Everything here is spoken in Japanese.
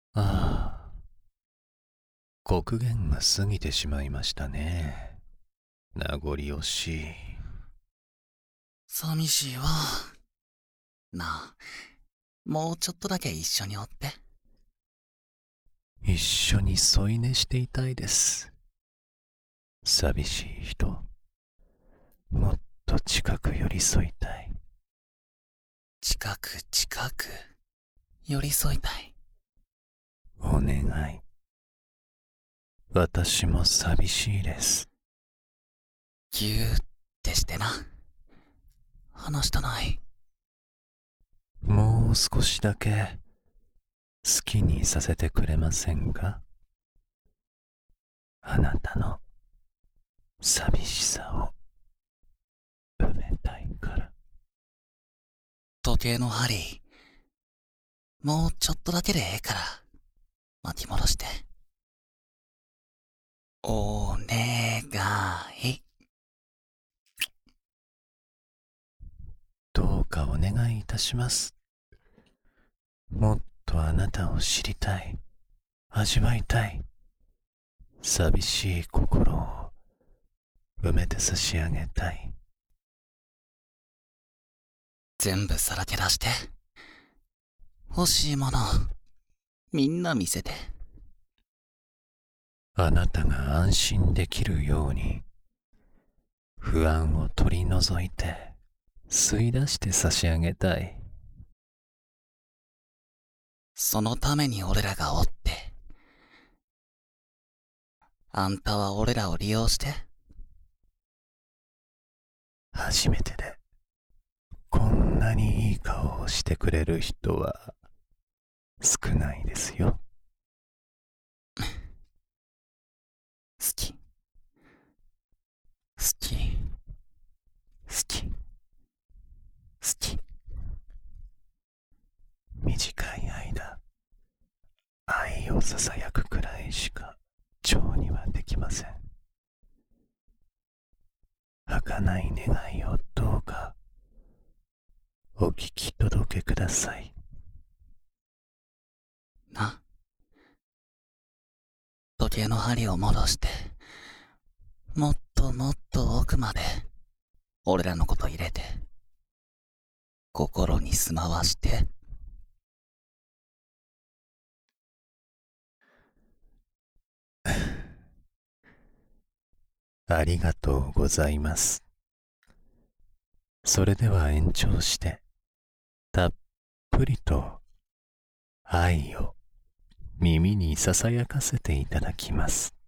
ああ、刻限が過ぎてしまいましたね。名残惜しい。 寂しいわ。なあ、もうちょっとだけ一緒におって。 一緒に添い寝していたいです。寂しい人、もっと近く寄り添いたい。 近く寄り添いたい。 お願い。私も寂しいです。 ぎゅーってしてな。話したない。 もう少しだけ好きにさせてくれませんか？あなたの寂しさを埋めたいから。 時計の針、もうちょっとだけでええから、巻き戻して。お願い。 どうかお願いいたします。もっとあなたを知りたい。味わいたい。寂しい心を埋めて差し上げたい。 全部さらけ出して。欲しいもの、みんな見せて。 あなたが安心できるように、不安を取り除いて、吸い出して差し上げたい。 そのために俺らがおって。あんたは俺らを利用して。 初めてで、こんなにいい顔をしてくれる人は少ないですよ。 好き。好き。好き。好き。 短い間、愛を囁くくらいしか情にはできません。儚い願いをどうかお聞き届けください。 な。時計の針を戻して、もっともっと奥まで、俺らのこと入れて、心に住まわして。 ありがとうございます。それでは延長して、たっぷりと愛を耳にささやかせていただきます。